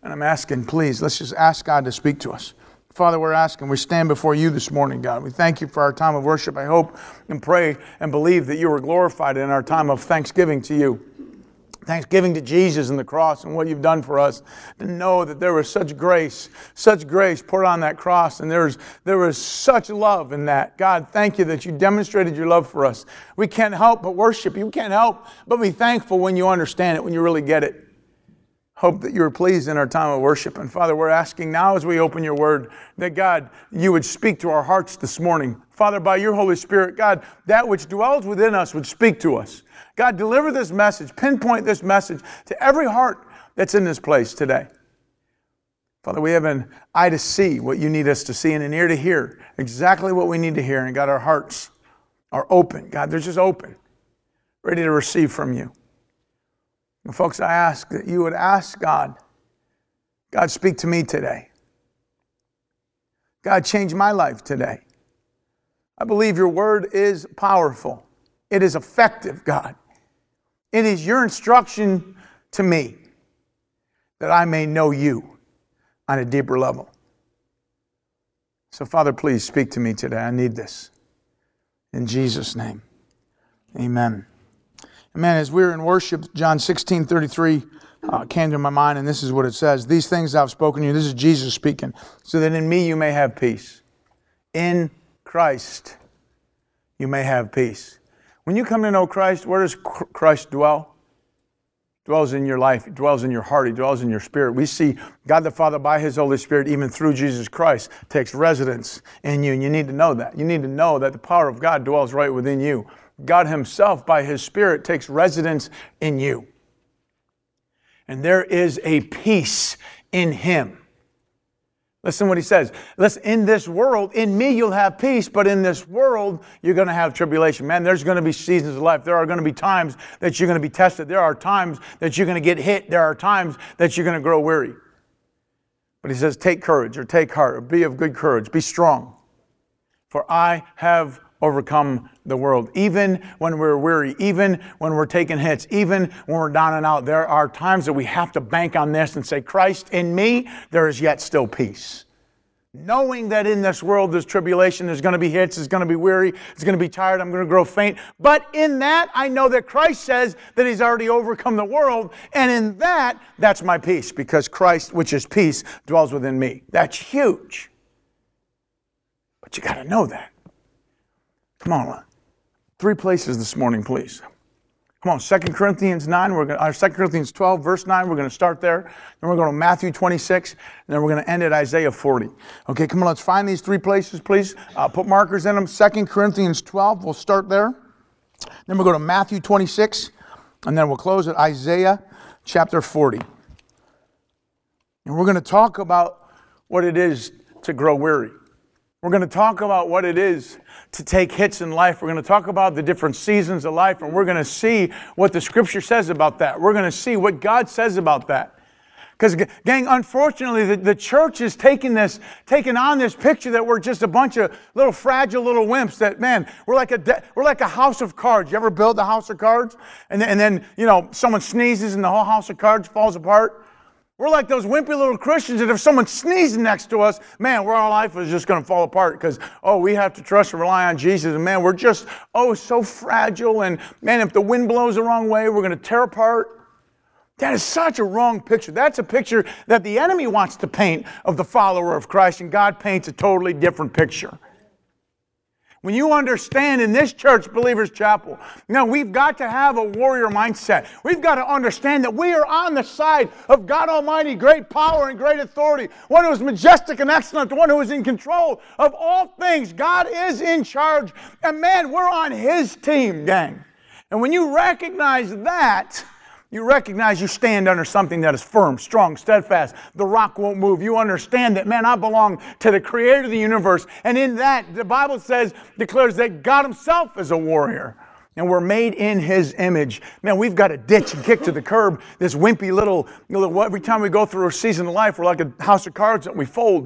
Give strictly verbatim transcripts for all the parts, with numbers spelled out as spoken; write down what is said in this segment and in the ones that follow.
And I'm asking, please, let's just ask God to speak to us. Father, we're asking, we stand before you this morning, God. We thank you for our time of worship. I hope and pray and believe that you were glorified in our time of thanksgiving to you. Thanksgiving to Jesus and the cross and what you've done for us. To know that there was such grace, such grace poured on that cross, and there was, there was such love in that. God, thank you that you demonstrated your love for us. We can't help but worship you. We can't help but be thankful when you understand it, when you really get it. Hope that you are pleased in our time of worship. And Father, we're asking now as we open your word that, God, you would speak to our hearts this morning. Father, by your Holy Spirit, God, that which dwells within us would speak to us. God, deliver this message, pinpoint this message to every heart that's in this place today. Father, we have an eye to see what you need us to see and an ear to hear exactly what we need to hear. And God, our hearts are open. God, they're just open, ready to receive from you. And folks, I ask that you would ask God, God, speak to me today. God, change my life today. I believe your word is powerful. It is effective, God. It is your instruction to me that I may know you on a deeper level. So, Father, please speak to me today. I need this. In Jesus' name, amen. Amen. As we were in worship, John sixteen thirty-three uh, came to my mind, and this is what it says. These things I've spoken to you, this is Jesus speaking, so that in me you may have peace. In Christ you may have peace. When you come to know Christ, where does Christ dwell? He dwells in your life. He dwells in your heart. He dwells in your spirit. We see God the Father by His Holy Spirit, even through Jesus Christ, takes residence in you. And you need to know that. You need to know that the power of God dwells right within you. God Himself, by His Spirit, takes residence in you. And there is a peace in Him. Listen to what He says. Listen, in this world, in me you'll have peace, but in this world you're going to have tribulation. Man, there's going to be seasons of life. There are going to be times that you're going to be tested. There are times that you're going to get hit. There are times that you're going to grow weary. But He says, take courage or take heart or be of good courage. Be strong. For I have overcome the world. Even when we're weary, even when we're taking hits, even when we're down and out, there are times that we have to bank on this and say, Christ, in me, there is yet still peace. Knowing that in this world there's tribulation, there's going to be hits, there's going to be weary, it's going to be tired, I'm going to grow faint. But in that, I know that Christ says that He's already overcome the world. And in that, that's my peace, because Christ, which is peace, dwells within me. That's huge. But you got to know that. Come on, three places this morning, please. Come on, Second Corinthians nine, we're going to, or Second Corinthians twelve, verse nine, we're going to start there. Then we're going to Matthew twenty-six, and then we're going to end at Isaiah forty. Okay, come on, let's find these three places, please. Uh, put markers in them. Second Corinthians twelve, we'll start there. Then we'll go to Matthew twenty-six, and then we'll close at Isaiah chapter forty. And we're going to talk about what it is to grow weary. We're going to talk about what it is to take hits in life. We're going to talk about the different seasons of life, and we're going to see what the Scripture says about that. We're going to see what God says about that. Because, gang, unfortunately, the, the church is taking this, taking on this picture that we're just a bunch of little fragile little wimps. That, man, we're like a de- we're like a house of cards. You ever build a house of cards, and then, and then you know someone sneezes and the whole house of cards falls apart? We're like those wimpy little Christians that if someone sneezes next to us, man, our life is just going to fall apart because, oh, we have to trust and rely on Jesus. And, man, we're just, oh, so fragile. And, man, if the wind blows the wrong way, we're going to tear apart. That is such a wrong picture. That's a picture that the enemy wants to paint of the follower of Christ, and God paints a totally different picture. When you understand in this church, Believers Chapel, you know, we've got to have a warrior mindset. We've got to understand that we are on the side of God Almighty, great power and great authority, one who is majestic and excellent, the one who is in control of all things. God is in charge. And man, we're on His team, gang. And when you recognize that, you recognize you stand under something that is firm, strong, steadfast. The rock won't move. You understand that, man, I belong to the Creator of the universe. And in that, the Bible says, declares that God Himself is a warrior. And we're made in His image. Man, we've got to ditch and kick to the curb this wimpy little, you know, every time we go through a season of life, we're like a house of cards that we fold.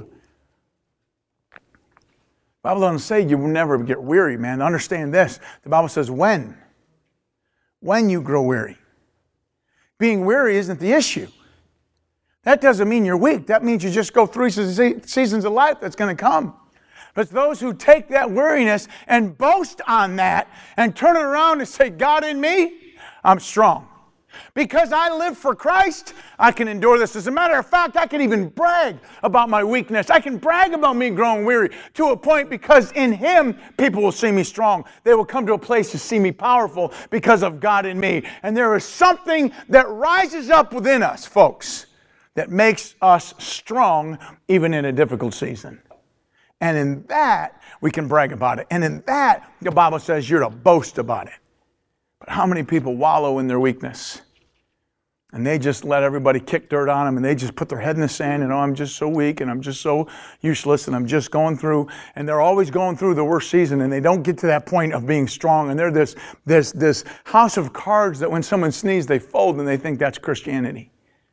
The Bible doesn't say you will never get weary, man. Understand this. The Bible says when. When you grow weary. Being weary isn't the issue. That doesn't mean you're weak. That means you just go through seasons of life that's going to come. But it's those who take that weariness and boast on that and turn it around and say, God in me, I'm strong. Because I live for Christ, I can endure this. As a matter of fact, I can even brag about my weakness. I can brag about me growing weary to a point because in Him, people will see me strong. They will come to a place to see me powerful because of God in me. And there is something that rises up within us, folks, that makes us strong even in a difficult season. And in that, we can brag about it. And in that, the Bible says you're to boast about it. But how many people wallow in their weakness? And they just let everybody kick dirt on them, and they just put their head in the sand, and oh, I'm just so weak, and I'm just so useless, and I'm just going through, and they're always going through the worst season, and they don't get to that point of being strong, and they're this, this, this house of cards that when someone sneezes, they fold, and they think that's Christianity.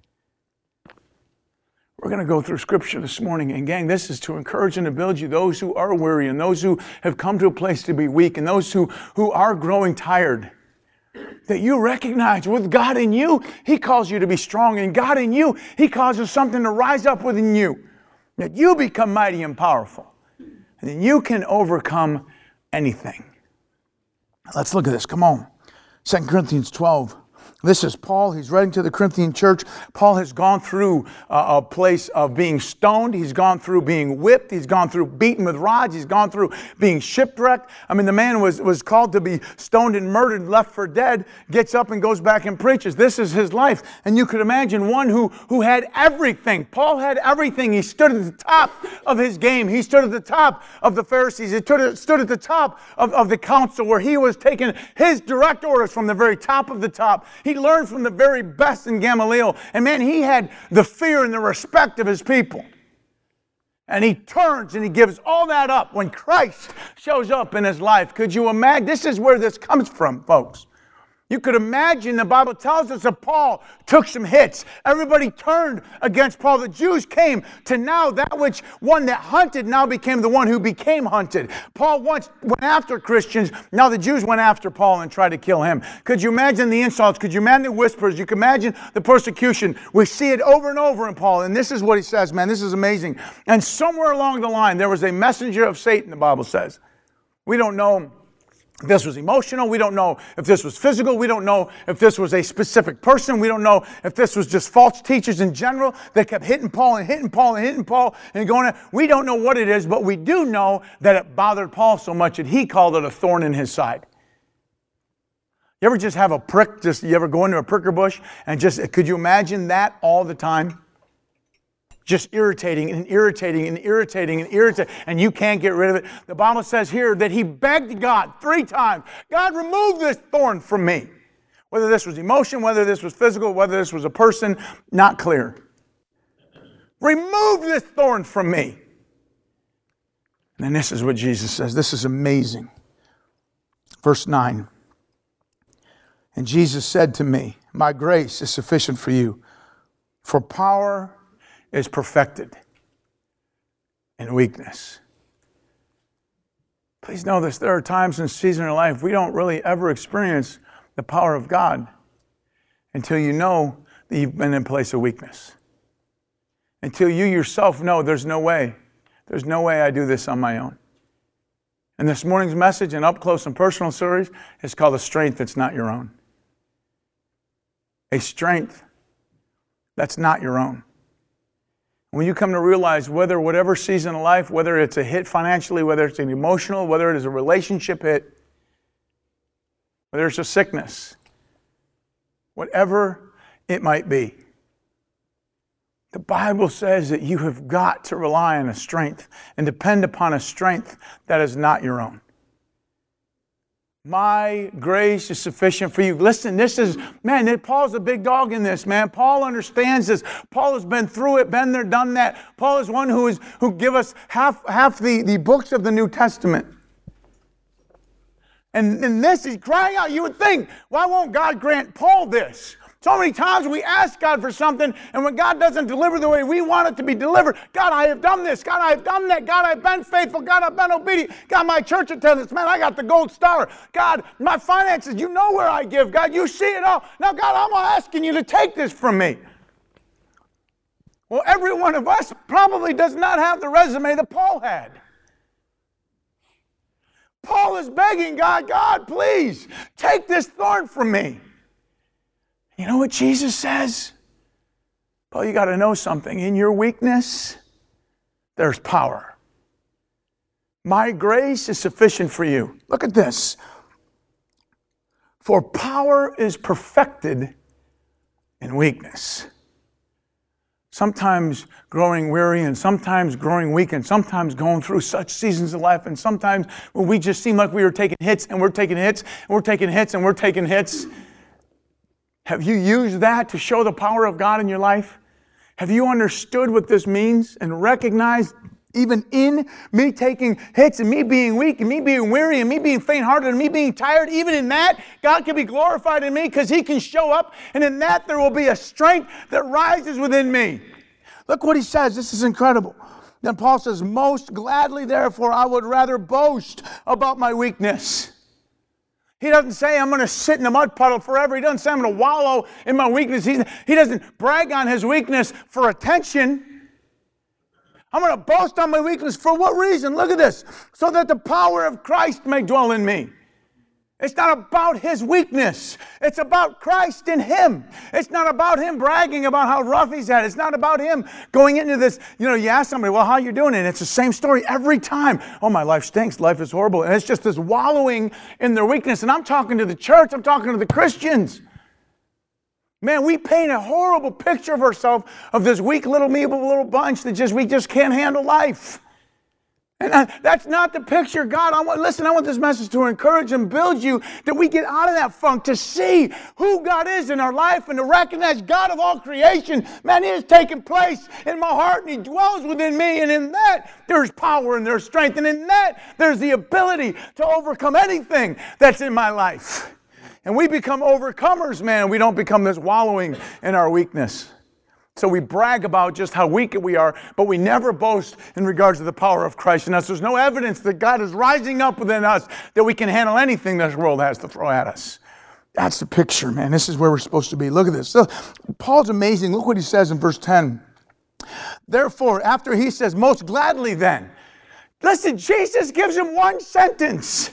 We're going to go through Scripture this morning, and gang, this is to encourage and to build you, those who are weary, and those who have come to a place to be weak, and those who, who are growing tired, that you recognize with God in you, He calls you to be strong. And God in you, He causes something to rise up within you. That you become mighty and powerful. And then you can overcome anything. Let's look at this. Come on. Second Corinthians twelve. This is Paul. He's writing to the Corinthian church. Paul has gone through a, a place of being stoned. He's gone through being whipped. He's gone through beaten with rods. He's gone through being shipwrecked. I mean, the man was, was called to be stoned and murdered, left for dead, gets up and goes back and preaches. This is his life. And you could imagine one who, who had everything. Paul had everything. He stood at the top of his game. He stood at the top of the Pharisees. He stood at, stood at the top of, of the council where he was taking his direct orders from the very top of the top. He He learned from the very best in Gamaliel. And man, he had the fear and the respect of his people. And he turns and he gives all that up when Christ shows up in his life. Could you imagine? This is where this comes from, folks. You could imagine, the Bible tells us that Paul took some hits. Everybody turned against Paul. The Jews came to now that which one that hunted now became the one who became hunted. Paul once went after Christians. Now the Jews went after Paul and tried to kill him. Could you imagine the insults? Could you imagine the whispers? You could imagine the persecution. We see it over and over in Paul. And this is what he says, man, this is amazing. And somewhere along the line, there was a messenger of Satan, the Bible says. We don't know if this was emotional. We don't know if this was physical. We don't know if this was a specific person. We don't know if this was just false teachers in general that kept hitting Paul and hitting Paul and hitting Paul and going. We don't know what it is, but we do know that it bothered Paul so much that he called it a thorn in his side. You ever just have a prick? Just you ever go into a pricker bush and just could you imagine that all the time? Just irritating and irritating and irritating and irritating, and you can't get rid of it. The Bible says here that he begged God three times, God, remove this thorn from me. Whether this was emotion, whether this was physical, whether this was a person, not clear. Remove this thorn from me. And then this is what Jesus says. This is amazing. Verse nine. And Jesus said to me, my grace is sufficient for you, for power is perfected in weakness. Please know this. There are times in season of life we don't really ever experience the power of God until you know that you've been in a place of weakness. Until you yourself know there's no way. There's no way I do this on my own. And this morning's message and Up Close and Personal series is called A Strength That's Not Your Own. A strength that's not your own. When you come to realize whether whatever season of life, whether it's a hit financially, whether it's an emotional, whether it is a relationship hit, whether it's a sickness, whatever it might be, the Bible says that you have got to rely on a strength and depend upon a strength that is not your own. My grace is sufficient for you. Listen, this is, man, Paul's a big dog in this, man. Paul understands this. Paul has been through it, been there, done that. Paul is one who is who give us half, half the, the books of the New Testament. And, and this is crying out. You would think, why won't God grant Paul this? So many times we ask God for something, and when God doesn't deliver the way we want it to be delivered, God, I have done this. God, I have done that. God, I've been faithful. God, I've been obedient. God, my church attendance, man, I got the gold star. God, my finances, you know where I give. God, you see it all. Now, God, I'm asking you to take this from me. Well, every one of us probably does not have the resume that Paul had. Paul is begging God, God, please take this thorn from me. You know what Jesus says? Paul, you got to know something. In your weakness, there's power. My grace is sufficient for you. Look at this. For power is perfected in weakness. Sometimes growing weary and sometimes growing weak and sometimes going through such seasons of life, and sometimes when we just seem like we were taking hits and we're taking hits and we're taking hits and we're taking hits. Have you used that to show the power of God in your life? Have you understood what this means and recognized even in me taking hits and me being weak and me being weary and me being faint-hearted and me being tired, even in that, God can be glorified in me because He can show up, and in that there will be a strength that rises within me. Look what he says. This is incredible. Then Paul says, most gladly, therefore, I would rather boast about my weakness. He doesn't say I'm going to sit in a mud puddle forever. He doesn't say I'm going to wallow in my weakness. He, he doesn't brag on his weakness for attention. I'm going to boast on my weakness. For what reason? Look at this. So that the power of Christ may dwell in me. It's not about his weakness. It's about Christ in him. It's not about him bragging about how rough he's at. It's not about him going into this, you know, you ask somebody, well, how you doing? And it's the same story every time. Oh, my life stinks. Life is horrible. And it's just this wallowing in their weakness. And I'm talking to the church. I'm talking to the Christians. Man, we paint a horrible picture of ourselves, of this weak little meeble little bunch that just we just can't handle life. And I, that's not the picture, God. I want, listen, I want this message to encourage and build you, that we get out of that funk, to see who God is in our life and to recognize God of all creation. Man, He is taking place in my heart and He dwells within me. And in that, there's power and there's strength. And in that, there's the ability to overcome anything that's in my life. And we become overcomers, man. We don't become this wallowing in our weakness. So we brag about just how weak we are, but we never boast in regards to the power of Christ in us. There's no evidence that God is rising up within us, that we can handle anything this world has to throw at us. That's the picture, man. This is where we're supposed to be. Look at this. So Paul's amazing. Look what he says in verse ten. Therefore, after he says, most gladly then. Listen, Jesus gives him one sentence.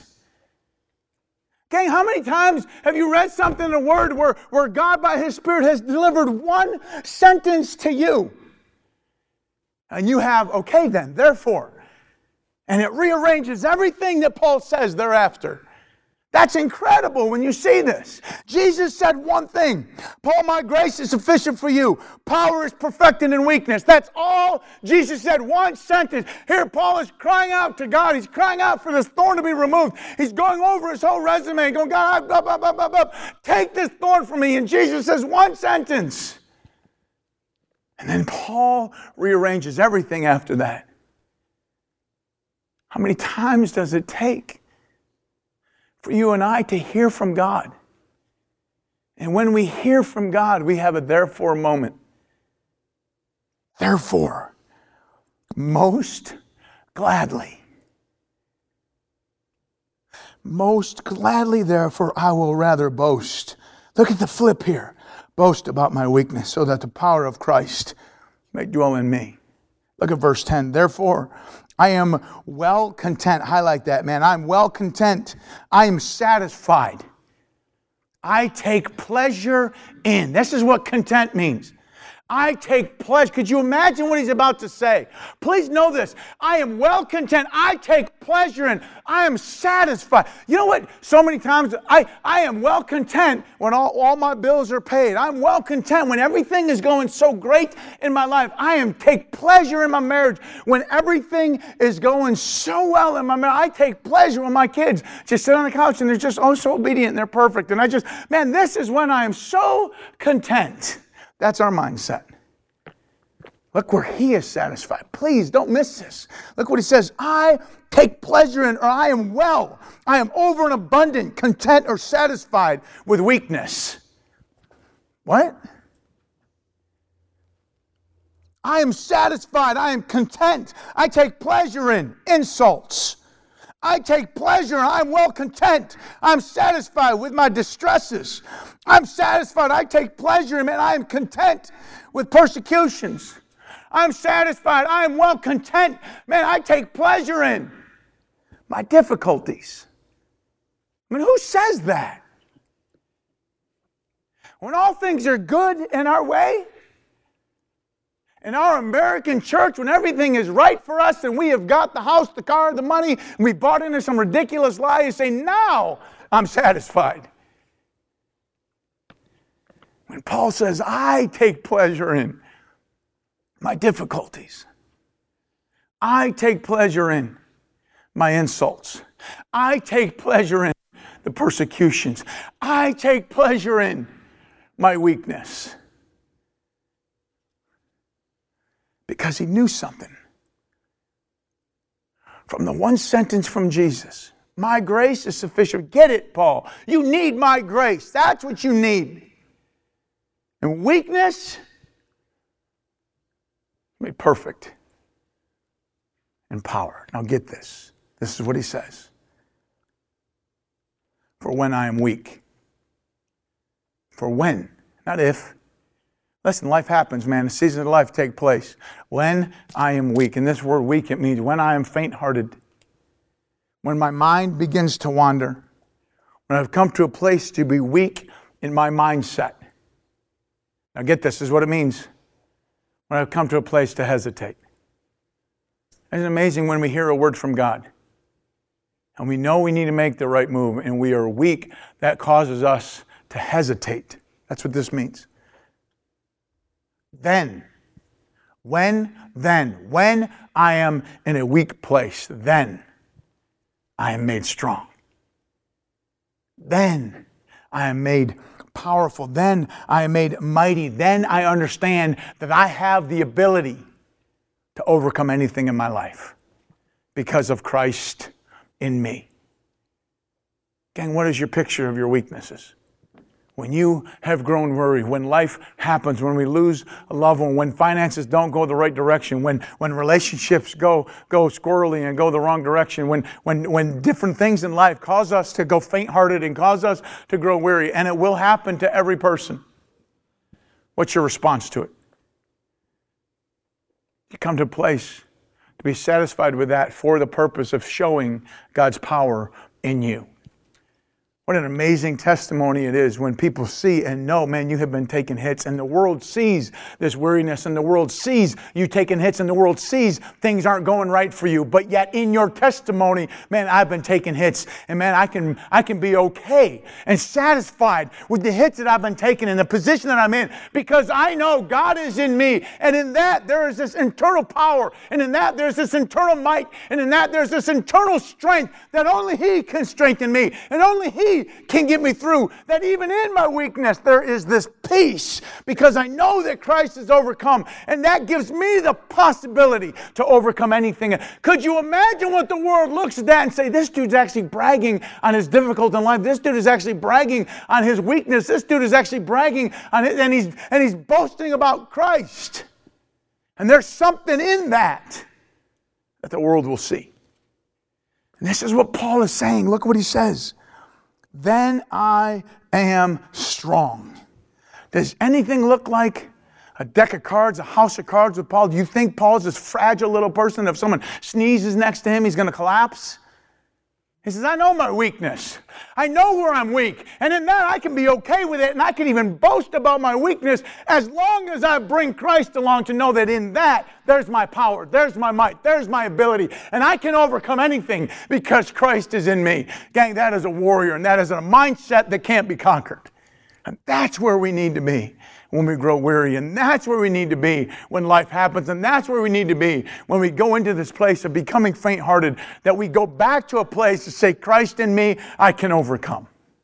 Okay, how many times have you read something in the Word where, where God by His Spirit has delivered one sentence to you? And you have, okay then, therefore. And it rearranges everything that Paul says thereafter. That's incredible when you see this. Jesus said one thing. Paul, my grace is sufficient for you. Power is perfected in weakness. That's all Jesus said. One sentence. Here Paul is crying out to God. He's crying out for this thorn to be removed. He's going over his whole resume, going, God, blah, blah, blah, blah, blah. Take this thorn from me. And Jesus says one sentence. And then Paul rearranges everything after that. How many times does it take for you and I to hear from God? And when we hear from God, we have a therefore moment. Therefore, most gladly. Most gladly, therefore, I will rather boast. Look at the flip here. Boast about my weakness, so that the power of Christ may dwell in me. Look at verse ten. Therefore, I am well content. Highlight that, man. I'm well content. I am satisfied. I take pleasure in. This is what content means. I take pleasure. Could you imagine what he's about to say? Please know this. I am well content. I take pleasure in. I am satisfied. You know what? So many times I, I am well content when all, all my bills are paid. I'm well content when everything is going so great in my life. I am take pleasure in my marriage when everything is going so well in my marriage. I take pleasure when my kids just sit on the couch and they're just oh so obedient and they're perfect. And I just, man, this is when I am so content. That's our mindset. Look where he is satisfied. Please don't miss this. Look what he says. I take pleasure in, or I am well. I am over and abundant, content or satisfied with weakness. What? I am satisfied. I am content. I take pleasure in insults. I take pleasure. I'm well content. I'm satisfied with my distresses. I'm satisfied. I take pleasure in it. I am content with persecutions. I'm satisfied. I am well content. Man, I take pleasure in my difficulties. I mean, who says that? When all things are good in our way, in our American church, when everything is right for us and we have got the house, the car, the money, and we bought into some ridiculous lie, you say, now I'm satisfied. When Paul says, I take pleasure in my difficulties. I take pleasure in my insults. I take pleasure in the persecutions. I take pleasure in my weakness. Because he knew something. From the one sentence from Jesus, my grace is sufficient. Get it, Paul. You need my grace. That's what you need. And weakness made perfect in power. Now get this. This is what he says. For when I am weak. For when, not if. Listen, life happens, man. The seasons of life take place. When I am weak. And this word weak, it means when I am faint-hearted. When my mind begins to wander. When I've come to a place to be weak in my mindset. Now get this, this is what it means. When I've come to a place to hesitate. Isn't it amazing when we hear a word from God? And we know we need to make the right move. And we are weak. That causes us to hesitate. That's what this means. Then, when, then, when I am in a weak place, then I am made strong. Then I am made powerful. Then I am made mighty. Then I understand that I have the ability to overcome anything in my life because of Christ in me. Gang, what is your picture of your weaknesses? When you have grown weary, when life happens, when we lose a loved one, when finances don't go the right direction, when, when relationships go, go squirrely and go the wrong direction, when, when, when different things in life cause us to go faint-hearted and cause us to grow weary, and it will happen to every person. What's your response to it? You come to a place to be satisfied with that for the purpose of showing God's power in you. What an amazing testimony it is when people see and know, man, you have been taking hits, and the world sees this weariness, and the world sees you taking hits, and the world sees things aren't going right for you. But yet in your testimony, man, I've been taking hits, and man, I can I can be okay and satisfied with the hits that I've been taking and the position that I'm in, because I know God is in me, and in that there is this internal power, and in that there's this internal might, and in that there's this internal strength that only He can strengthen me, and only He can get me through. That even in my weakness there is this peace, because I know that Christ has overcome, and that gives me the possibility to overcome anything. Could you imagine what the world looks at that and say, this dude's actually bragging on his difficulty in life. This dude is actually bragging on his weakness. This dude is actually bragging on it, and he's and he's boasting about Christ. And there's something in that that the world will see. And this is what Paul is saying. Look what he says. Then I am strong. Does anything look like a deck of cards, a house of cards with Paul? Do you think Paul's this fragile little person? If someone sneezes next to him, he's going to collapse? He says, I know my weakness. I know where I'm weak. And in that, I can be okay with it. And I can even boast about my weakness as long as I bring Christ along to know that in that, there's my power. There's my might. There's my ability. And I can overcome anything because Christ is in me. Gang, that is a warrior. And that is a mindset that can't be conquered. And that's where we need to be when we grow weary. And that's where we need to be when life happens. And that's where we need to be when we go into this place of becoming faint-hearted, that we go back to a place to say, Christ in me, I can overcome.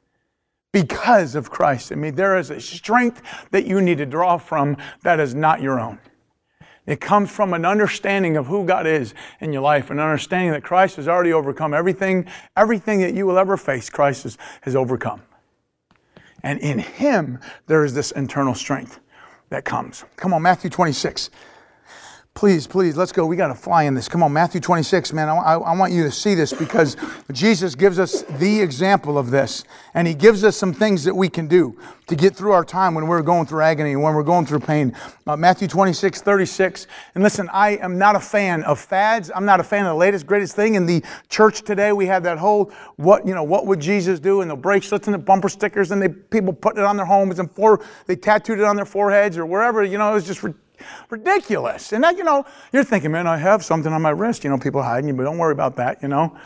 Because of Christ in me, there is a strength that you need to draw from that is not your own. It comes from an understanding of who God is in your life, an understanding that Christ has already overcome everything, everything that you will ever face, Christ has, has overcome. And in Him, there is this internal strength that comes. Come on, Matthew twenty-six. Please, please, let's go. We got to fly in this. Come on, Matthew twenty-six, man. I, I, I want you to see this because Jesus gives us the example of this. And He gives us some things that we can do to get through our time when we're going through agony, when we're going through pain. Uh, Matthew twenty-six, thirty-six. And listen, I am not a fan of fads. I'm not a fan of the latest, greatest thing. In the church today, we have that whole, what, you know, what would Jesus do? And the bracelets and the bumper stickers, and they people put it on their homes and for, they tattooed it on their foreheads or wherever. You know, it was just ridiculous. And that, you know, you're thinking, man, I have something on my wrist. You know, people hiding you, but don't worry about that, you know.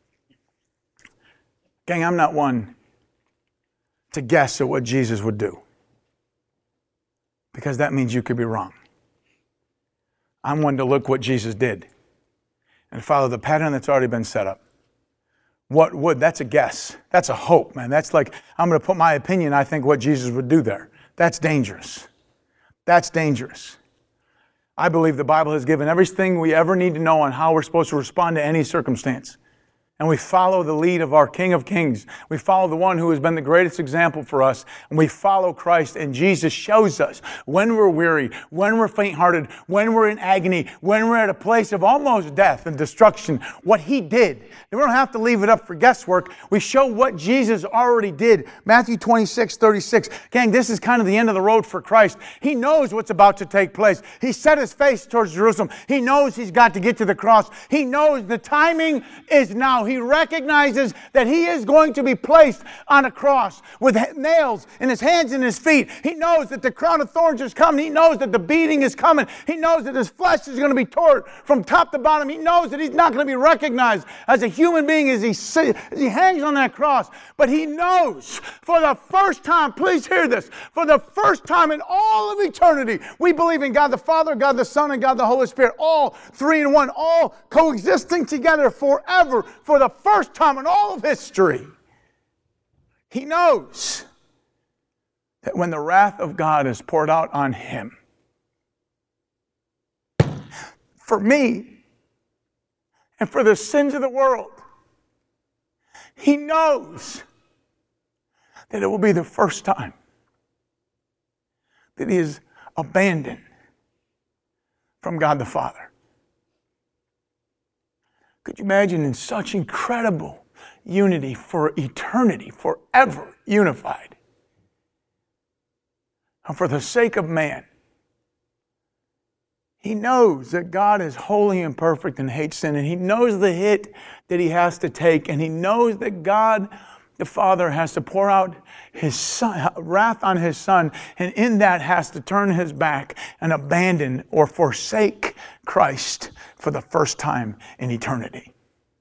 Gang, I'm not one to guess at what Jesus would do, because that means you could be wrong. I'm one to look what Jesus did and follow the pattern that's already been set up. What would? That's a guess. That's a hope, man. That's like, I'm going to put my opinion, I think, what Jesus would do there. That's dangerous. That's dangerous. I believe the Bible has given everything we ever need to know on how we're supposed to respond to any circumstance. And we follow the lead of our King of Kings. We follow the one who has been the greatest example for us. And we follow Christ. And Jesus shows us when we're weary, when we're faint-hearted, when we're in agony, when we're at a place of almost death and destruction, what He did. And we don't have to leave it up for guesswork. We show what Jesus already did. Matthew twenty-six, thirty-six. Gang, this is kind of the end of the road for Christ. He knows what's about to take place. He set His face towards Jerusalem. He knows He's got to get to the cross. He knows the timing is now. He recognizes that He is going to be placed on a cross with nails in His hands and His feet. He knows that the crown of thorns is coming. He knows that the beating is coming. He knows that His flesh is going to be torn from top to bottom. He knows that He's not going to be recognized as a human being as He, as he hangs on that cross. But He knows for the first time, please hear this, for the first time in all of eternity, we believe in God the Father, God the Son, and God the Holy Spirit, all three in one, all coexisting together forever. For the first time in all of history, He knows that when the wrath of God is poured out on Him, for me and for the sins of the world, He knows that it will be the first time that He is abandoned from God the Father. Could you imagine in such incredible unity for eternity, forever unified? And for the sake of man, He knows that God is holy and perfect and hates sin, and He knows the hit that He has to take, and He knows that God the Father has to pour out His son, wrath on His Son, and in that has to turn His back and abandon or forsake Christ for the first time in eternity.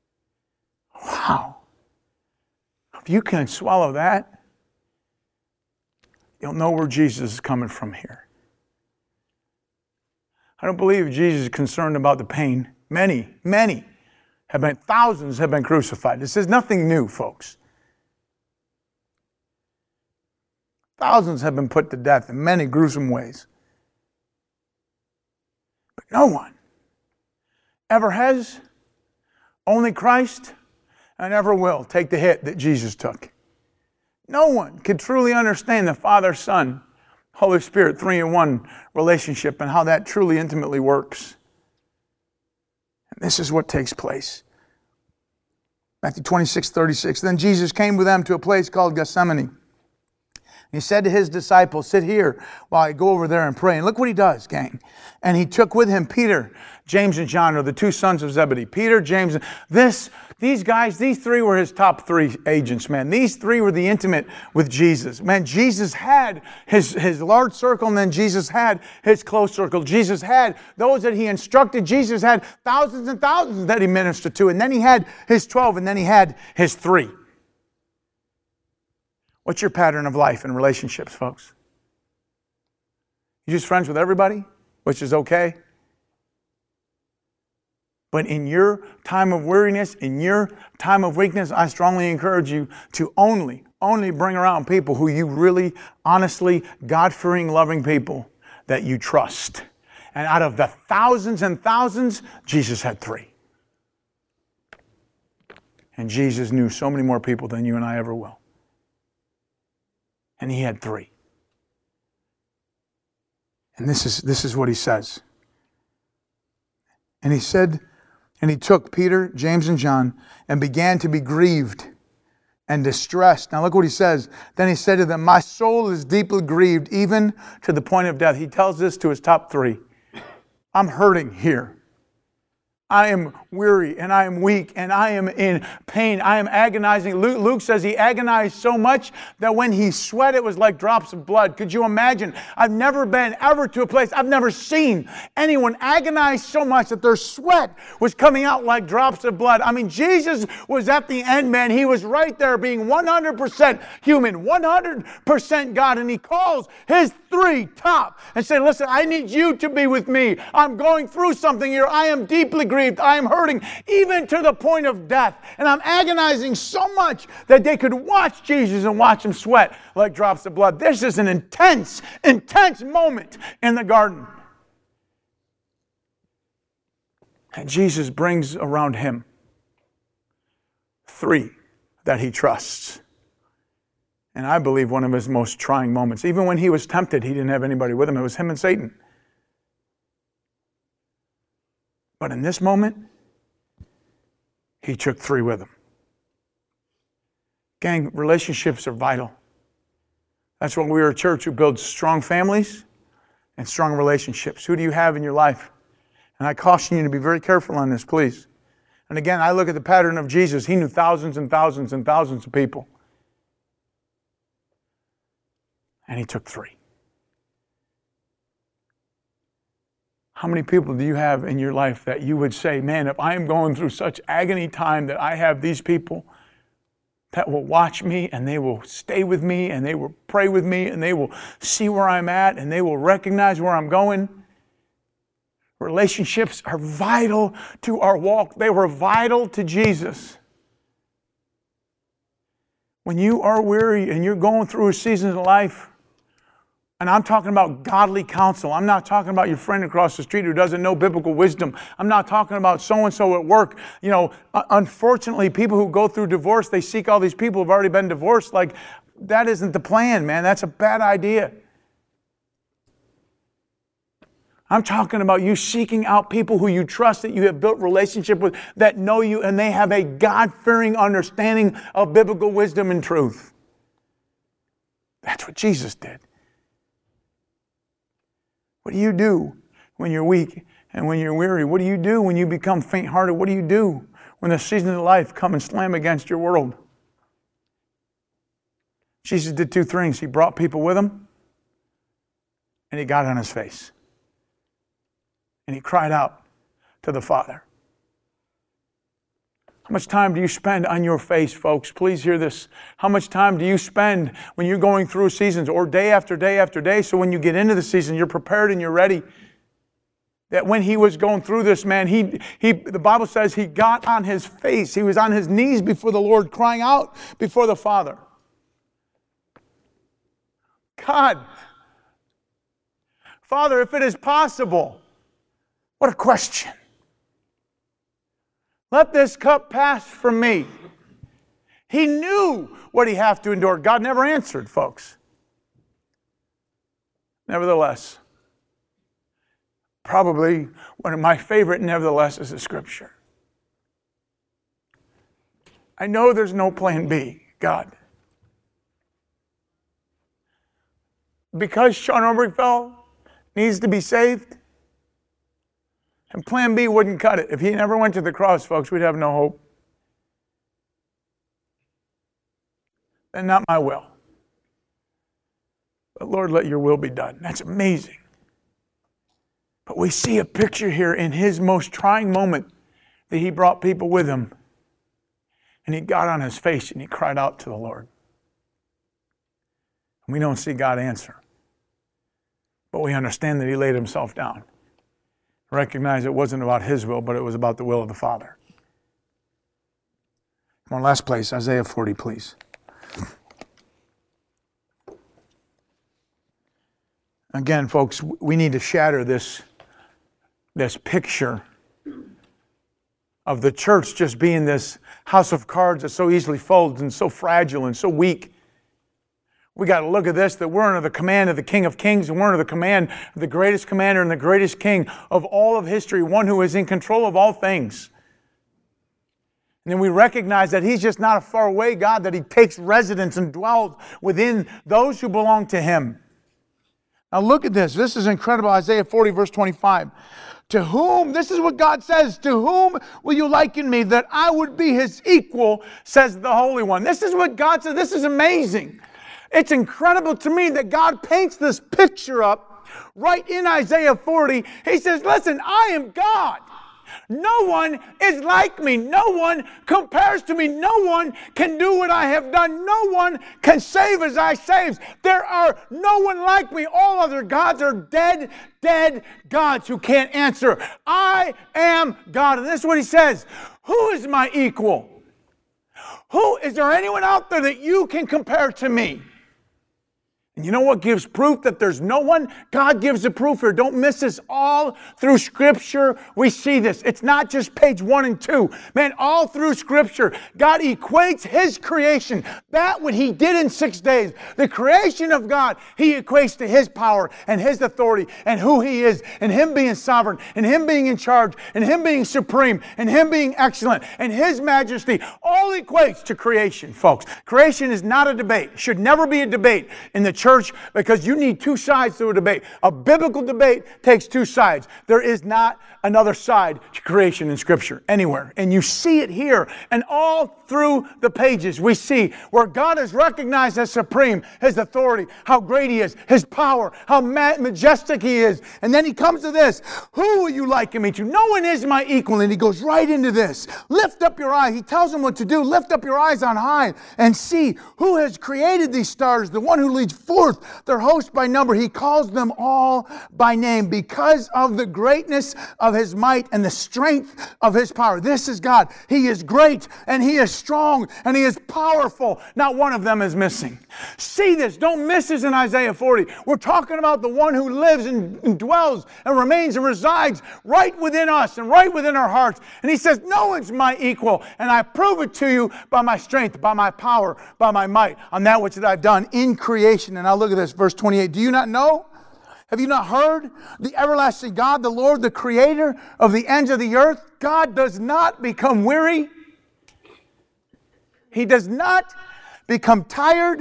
Wow. If you can swallow that, you'll know where Jesus is coming from here. I don't believe Jesus is concerned about the pain. Many, many have been, thousands have been crucified. This is nothing new, folks. Thousands have been put to death in many gruesome ways. But no one ever has, only Christ, and ever will take the hit that Jesus took. No one can truly understand the Father, Son, Holy Spirit, three in one relationship and how that truly intimately works. And this is what takes place. Matthew twenty-six, thirty-six. Then Jesus came with them to a place called Gethsemane. He said to His disciples, sit here while I go over there and pray. And look what He does, gang. And He took with Him Peter, James, and John, are the two sons of Zebedee. Peter, James, this, these guys, these three were His top three agents, man. These three were the intimate with Jesus. Man, Jesus had his, his large circle, and then Jesus had His close circle. Jesus had those that He instructed. Jesus had thousands and thousands that He ministered to. And then He had His twelve, and then He had His three. What's your pattern of life and relationships, folks? You just friends with everybody, which is okay. But in your time of weariness, in your time of weakness, I strongly encourage you to only, only bring around people who you really, honestly, God-fearing, loving people that you trust. And out of the thousands and thousands, Jesus had three. And Jesus knew so many more people than you and I ever will. And He had three. And this is, this is what He says. And he said, and he took Peter, James, and John and began to be grieved and distressed. Now look what he says. Then he said to them, my soul is deeply grieved, even to the point of death. He tells this to his top three. I'm hurting here. I am weary and I am weak and I am in pain. I am agonizing. Luke, Luke says he agonized so much that when he sweat, it was like drops of blood. Could you imagine? I've never been ever to a place, I've never seen anyone agonize so much that their sweat was coming out like drops of blood. I mean, Jesus was at the end, man. He was right there being one hundred percent human, one hundred percent God. And he calls his three top and say, listen, I need you to be with me. I'm going through something here. I am deeply grieved. I am hurting, even to the point of death. And I'm agonizing so much that they could watch Jesus and watch him sweat like drops of blood. This is an intense, intense moment in the garden. And Jesus brings around him three that he trusts. And I believe one of his most trying moments. Even when he was tempted, he didn't have anybody with him. It was him and Satan. But in this moment, he took three with him. Gang, relationships are vital. That's why we're a church who builds strong families and strong relationships. Who do you have in your life? And I caution you to be very careful on this, please. And again, I look at the pattern of Jesus. He knew thousands and thousands and thousands of people. And he took three. How many people do you have in your life that you would say, man, if I am going through such agony time that I have these people that will watch me and they will stay with me and they will pray with me and they will see where I'm at and they will recognize where I'm going? Relationships are vital to our walk. They were vital to Jesus. When you are weary and you're going through a season of life, and I'm talking about godly counsel. I'm not talking about your friend across the street who doesn't know biblical wisdom. I'm not talking about so-and-so at work. You know, unfortunately, people who go through divorce, they seek all these people who've already been divorced. Like, that isn't the plan, man. That's a bad idea. I'm talking about you seeking out people who you trust, that you have built relationship with, that know you, and they have a God-fearing understanding of biblical wisdom and truth. That's what Jesus did. What do you do when you're weak and when you're weary? What do you do when you become faint-hearted? What do you do when the seasons of life come and slam against your world? Jesus did two things. He brought people with him, and he got on his face. And he cried out to the Father. How much time do you spend on your face, folks? Please hear this. How much time do you spend when you're going through seasons, or day after day after day, so when you get into the season, you're prepared and you're ready? That when he was going through this, man, he, he, the Bible says he got on his face. He was on his knees before the Lord, crying out before the Father. God, Father, if it is possible, what a question. Let this cup pass from me. He knew what he had to endure. God never answered, folks. Nevertheless, probably one of my favorite nevertheless is the scripture. I know there's no plan B, God. Because Sean Obergefell needs to be saved, and plan B wouldn't cut it. If he never went to the cross, folks, we'd have no hope. And not my will. But Lord, let your will be done. That's amazing. But we see a picture here in his most trying moment that he brought people with him. And he got on his face and he cried out to the Lord. And we don't see God answer. But we understand that he laid himself down. Recognize it wasn't about his will, but it was about the will of the Father. One last place, Isaiah forty, please. Again, folks, we need to shatter this, this picture of the church just being this house of cards that so easily folds and so fragile and so weak. We got to look at this, that we're under the command of the King of Kings, and we're under the command of the greatest commander and the greatest king of all of history, one who is in control of all things. And then we recognize that He's just not a faraway God, that He takes residence and dwells within those who belong to Him. Now look at this. This is incredible. Isaiah forty, verse twenty-five. To whom, this is what God says, to whom will you liken me that I would be His equal, says the Holy One. This is what God says. This is amazing. It's incredible to me that God paints this picture up right in Isaiah forty. He says, listen, I am God. No one is like me. No one compares to me. No one can do what I have done. No one can save as I save. There are no one like me. All other gods are dead, dead gods who can't answer. I am God. And this is what He says. Who is my equal? Who is there anyone out there that you can compare to me? And you know what gives proof that there's no one? God gives the proof here. Don't miss this. All through Scripture, we see this. It's not just page one and two. Man, all through Scripture, God equates His creation. That what He did in six days, the creation of God, He equates to His power and His authority and who He is and Him being sovereign and Him being in charge and Him being supreme and Him being excellent and His majesty. All equates to creation, folks. Creation is not a debate. It should never be a debate in the church. Church, because you need two sides to a debate. A biblical debate takes two sides. There is not another side to creation in Scripture anywhere. And you see it here. And all through the pages we see where God is recognized as supreme, His authority, how great He is, His power, how majestic He is. And then He comes to this. Who will you liken me to? No one is my equal. And He goes right into this. Lift up your eye. He tells them what to do. Lift up your eyes on high and see who has created these stars, the one who leads forth their host by number. He calls them all by name because of the greatness of His might and the strength of His power. This is God. He is great and He is strong and He is powerful. Not one of them is missing. See this. Don't miss this in Isaiah forty. We're talking about the one who lives and, and dwells and remains and resides right within us and right within our hearts. And He says, no one's my equal. And I prove it to you by my strength, by my power, by my might, on that which that I've done in creation. And now look at this, verse twenty-eight. Do you not know? Have you not heard? The everlasting God, the Lord, the creator of the ends of the earth. God does not become weary. He does not become tired.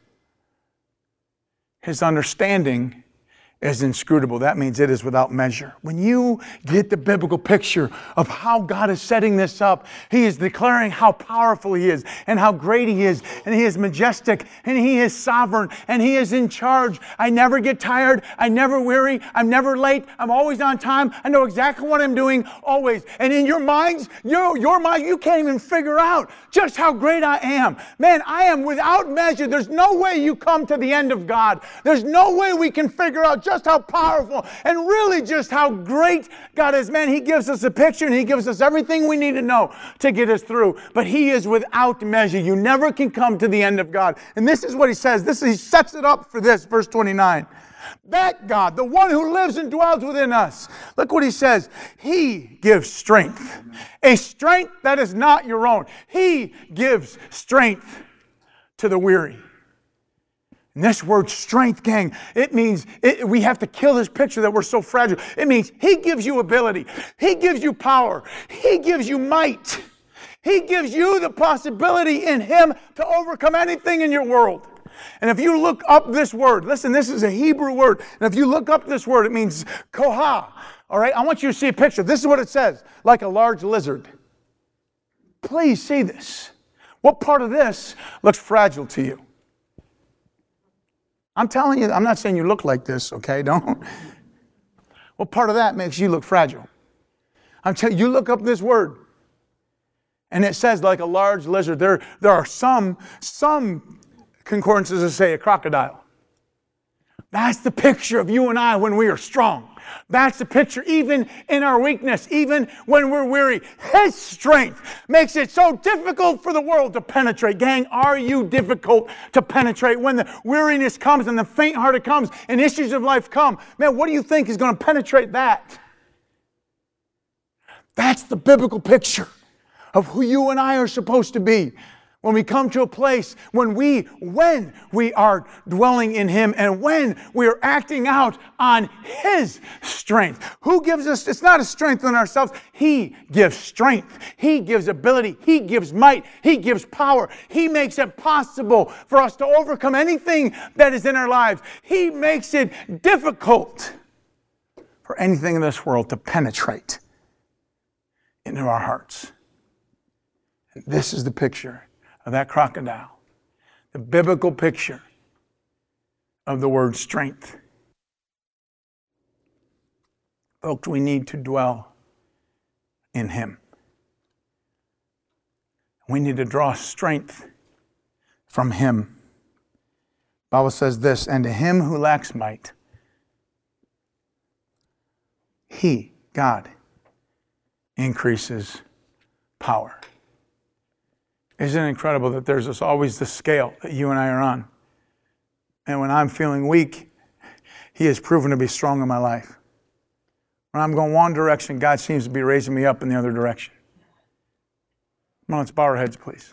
His understanding is inscrutable. That means it is without measure. When you get the biblical picture of how God is setting this up, He is declaring how powerful He is and how great He is, and He is majestic and He is sovereign and He is in charge. I never get tired. I never weary. I'm never late. I'm always on time. I know exactly what I'm doing always. And in your minds, your, your mind, you can't even figure out just how great I am. Man, I am without measure. There's no way you come to the end of God. There's no way we can figure out just how powerful and really just how great God is. Man, He gives us a picture and He gives us everything we need to know to get us through. But He is without measure. You never can come to the end of God. And this is what He says. This He sets it up for this, verse twenty-nine. That God, the one who lives and dwells within us. Look what He says. He gives strength. A strength that is not your own. He gives strength to the weary. And this word strength, gang, it means it, we have to kill this picture that we're so fragile. It means He gives you ability. He gives you power. He gives you might. He gives you the possibility in Him to overcome anything in your world. And if you look up this word, listen, this is a Hebrew word. And if you look up this word, it means koha. All right, I want you to see a picture. This is what it says, like a large lizard. Please see this. What part of this looks fragile to you? I'm telling you, I'm not saying you look like this, okay? Don't. What part of that makes you look fragile? I'm telling you, you look up this word, and it says like a large lizard. There, there are some, some concordances that say a crocodile. That's the picture of you and I when we are strong. That's the picture even in our weakness, even when we're weary. His strength makes it so difficult for the world to penetrate. Gang, are you difficult to penetrate when the weariness comes and the faint-hearted comes and issues of life come? Man, what do you think is going to penetrate that? That's the biblical picture of who you and I are supposed to be. When we come to a place when we, when we are dwelling in Him and when we are acting out on His strength. Who gives us, it's not a strength in ourselves. He gives strength. He gives ability. He gives might. He gives power. He makes it possible for us to overcome anything that is in our lives. He makes it difficult for anything in this world to penetrate into our hearts. And this is the picture of that crocodile, the biblical picture of the word strength. Folks, we need to dwell in Him. We need to draw strength from Him. The Bible says this, and to him who lacks might, He, God, increases power. Isn't it incredible that there's this, always the scale that you and I are on? And when I'm feeling weak, He has proven to be strong in my life. When I'm going one direction, God seems to be raising me up in the other direction. Come on, let's bow our heads, please.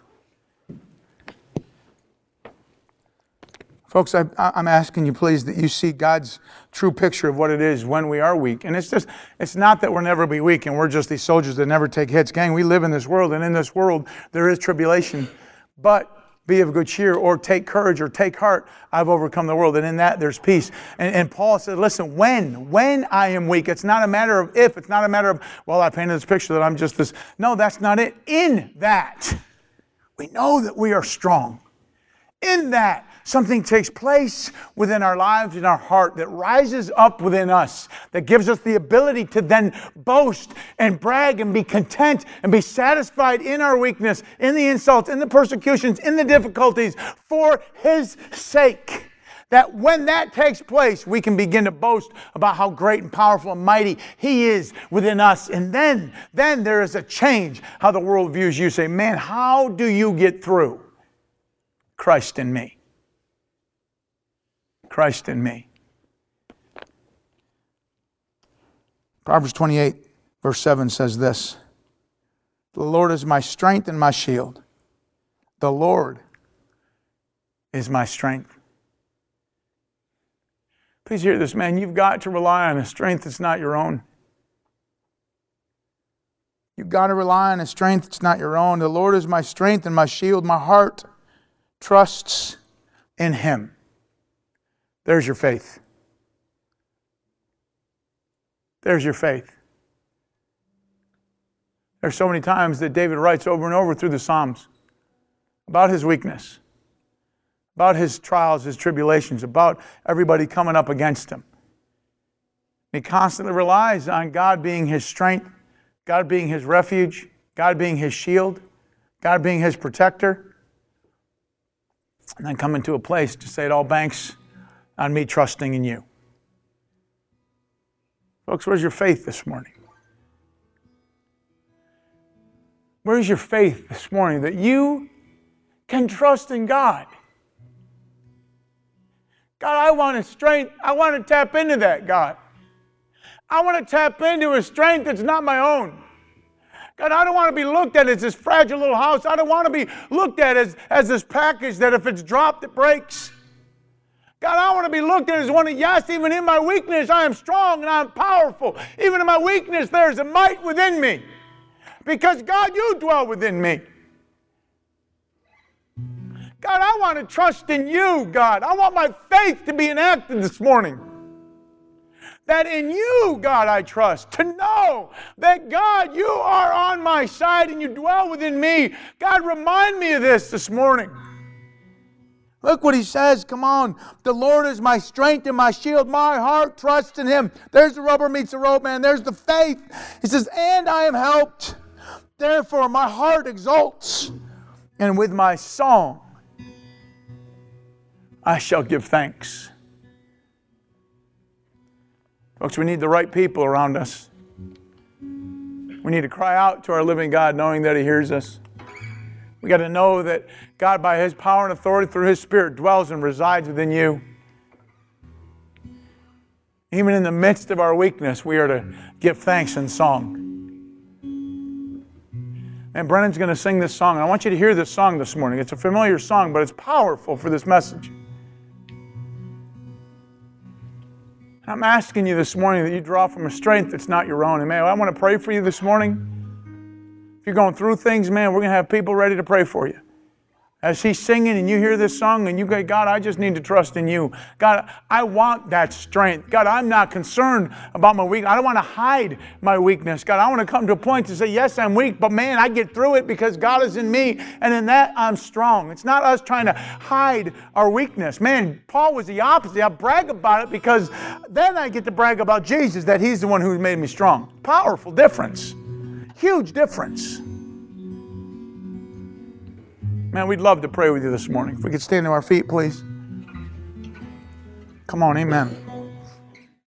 Folks, I, I'm asking you, please, that you see God's true picture of what it is when we are weak. And it's just, it's not that we'll never be weak and we're just these soldiers that never take hits. Gang, we live in this world, and in this world there is tribulation. But be of good cheer, or take courage, or take heart. I've overcome the world, and in that there's peace. And, and Paul said, listen, when, when I am weak, it's not a matter of if, it's not a matter of, well, I painted this picture that I'm just this. No, that's not it. In that, we know that we are strong. In that, something takes place within our lives, in our heart, that rises up within us, that gives us the ability to then boast and brag and be content and be satisfied in our weakness, in the insults, in the persecutions, in the difficulties, for His sake. That when that takes place, we can begin to boast about how great and powerful and mighty He is within us. And then, then there is a change how the world views you. Say, man, how do you get through? Christ in me. Christ in me. Proverbs twenty-eight, verse seven says this. The Lord is my strength and my shield. The Lord is my strength. Please hear this, man. You've got to rely on a strength that's not your own. You've got to rely on a strength that's not your own. The Lord is my strength and my shield. My heart trusts in Him. There's your faith. There's your faith. There's so many times that David writes over and over through the Psalms about his weakness, about his trials, his tribulations, about everybody coming up against him. He constantly relies on God being his strength, God being his refuge, God being his shield, God being his protector. And then coming to a place to say it all banks on me trusting in you. Folks, where's your faith this morning? Where's your faith this morning that you can trust in God? God, I want a strength. I want to tap into that, God. I want to tap into a strength that's not my own. God, I don't want to be looked at as this fragile little house. I don't want to be looked at as, as this package that if it's dropped, it breaks. God, I want to be looked at as one that, yes, even in my weakness, I am strong and I am powerful. Even in my weakness, there's a might within me. Because, God, you dwell within me. God, I want to trust in you, God. I want my faith to be enacted this morning. That in you, God, I trust. To know that, God, you are on my side and you dwell within me. God, remind me of this this morning. Look what he says. Come on. The Lord is my strength and my shield. My heart trusts in Him. There's the rubber meets the road, man. There's the faith. He says, and I am helped. Therefore, my heart exults. And with my song, I shall give thanks. Folks, we need the right people around us. We need to cry out to our living God, knowing that He hears us. We got to know that God, by His power and authority through His Spirit, dwells and resides within you. Even in the midst of our weakness, we are to give thanks in song. And Brennan's going to sing this song. And I want you to hear this song this morning. It's a familiar song, but it's powerful for this message. I'm asking you this morning that you draw from a strength that's not your own. And man, I want to pray for you this morning. If you're going through things, man, we're going to have people ready to pray for you. As he's singing and you hear this song and you go, God, I just need to trust in you. God, I want that strength. God, I'm not concerned about my weakness. I don't want to hide my weakness. God, I want to come to a point to say, yes, I'm weak, but man, I get through it because God is in me, and in that I'm strong. It's not us trying to hide our weakness. Man, Paul was the opposite. I brag about it because then I get to brag about Jesus, that he's the one who made me strong. Powerful difference. Huge difference. Man, we'd love to pray with you this morning. If we could stand to our feet, please. Come on, amen.